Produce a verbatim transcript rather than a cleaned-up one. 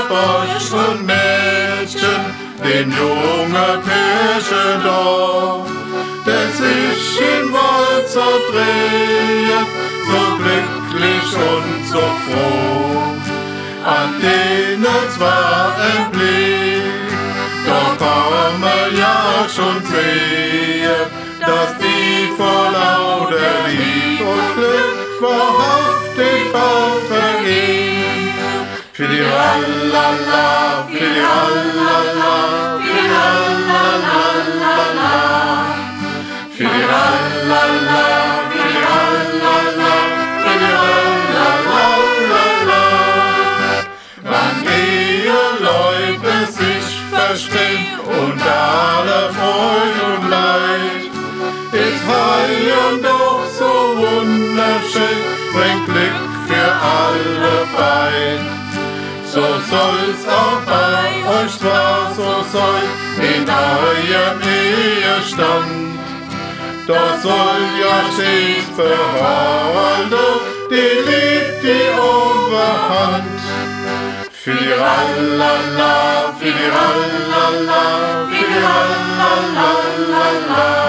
Bursch und Mädchen, den junge Pärchen da, der sich in Walzer dreht, so glücklich und so froh. An denen zwar ein Blick, doch kann man ja schon sehen, dass die vor lauter Lieb und Glück wahrhaftig bald vergehen. Für die Rallala, für die Rallala, für die Rallala, für die Rallala, für die Rallala, für die Rallala. Wann Eheleute sich verstehen und alle Freude und Leid, ist Heim doch so wunderschön, bringt Glück für alle beid. So soll's auch bei euch zwar so sein, in eurem Ehestand. Doch soll ja stets behalten, die liebt die Oberhand. Für die Rallala, für die Rallala, für die Rallala.